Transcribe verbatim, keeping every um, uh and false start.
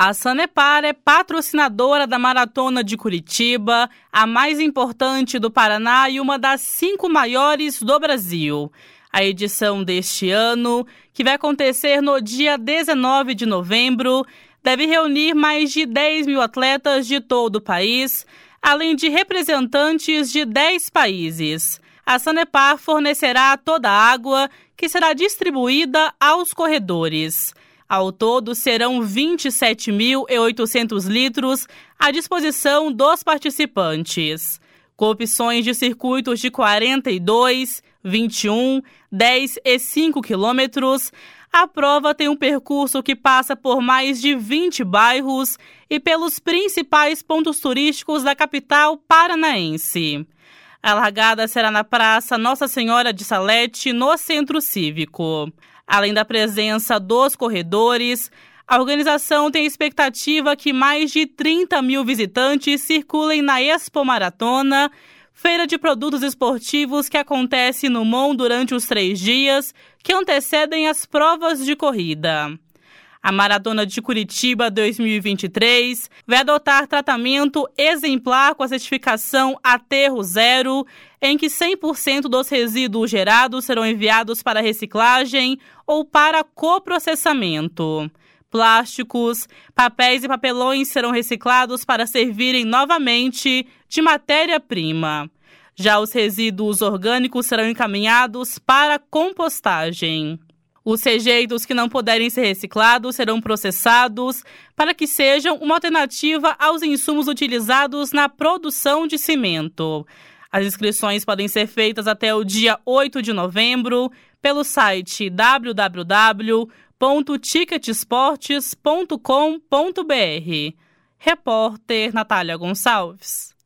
A Sanepar é patrocinadora da Maratona de Curitiba, a mais importante do Paraná e uma das cinco maiores do Brasil. A edição deste ano, que vai acontecer no dia dezenove de novembro, deve reunir mais de dez mil atletas de todo o país, além de representantes de dez países. A Sanepar fornecerá toda a água que será distribuída aos corredores. Ao todo, serão vinte e sete mil e oitocentos litros à disposição dos participantes, com opções de circuitos de quarenta e dois, vinte e um, dez e cinco quilômetros. A prova tem um percurso que passa por mais de vinte bairros e pelos principais pontos turísticos da capital paranaense. A largada será na Praça Nossa Senhora de Salete, no Centro Cívico. Além da presença dos corredores, a organização tem expectativa que mais de trinta mil visitantes circulem na Expo Maratona, feira de produtos esportivos que acontece no M O N durante os três dias que antecedem as provas de corrida. A Maratona de Curitiba dois mil e vinte e três vai adotar tratamento exemplar com a certificação Aterro Zero, em que cem por cento dos resíduos gerados serão enviados para reciclagem ou para coprocessamento. Plásticos, papéis e papelões serão reciclados para servirem novamente de matéria-prima. Já os resíduos orgânicos serão encaminhados para compostagem. Os rejeitos que não puderem ser reciclados serão processados para que sejam uma alternativa aos insumos utilizados na produção de cimento. As inscrições podem ser feitas até o dia oito de novembro pelo site w w w ponto ticketsportes ponto com ponto b r. Repórter Natália Gonçalves.